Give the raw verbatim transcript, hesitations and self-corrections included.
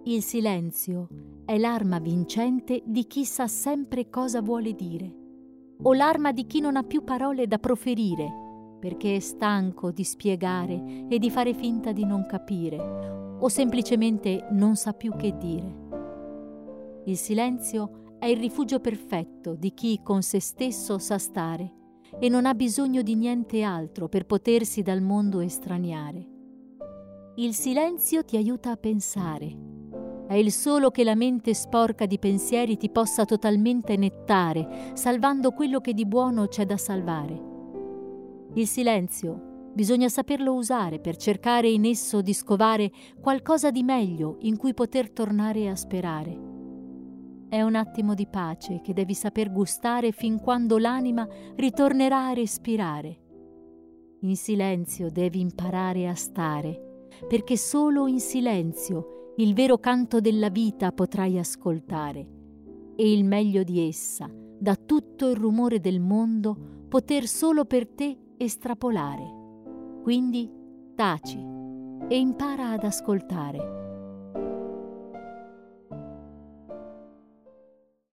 Il silenzio è l'arma vincente di chi sa sempre cosa vuole dire, o l'arma di chi non ha più parole da proferire, perché è stanco di spiegare e di fare finta di non capire, o semplicemente non sa più che dire. Il silenzio è il rifugio perfetto di chi con se stesso sa stare e non ha bisogno di niente altro per potersi dal mondo estraniare. Il silenzio ti aiuta a pensare. È il solo che la mente sporca di pensieri ti possa totalmente nettare, salvando quello che di buono c'è da salvare. Il silenzio bisogna saperlo usare per cercare in esso di scovare qualcosa di meglio in cui poter tornare a sperare. È un attimo di pace che devi saper gustare fin quando l'anima ritornerà a respirare. In silenzio devi imparare a stare, perché solo in silenzio il vero canto della vita potrai ascoltare e il meglio di essa, da tutto il rumore del mondo, poter solo per te estrapolare. Quindi taci e impara ad ascoltare.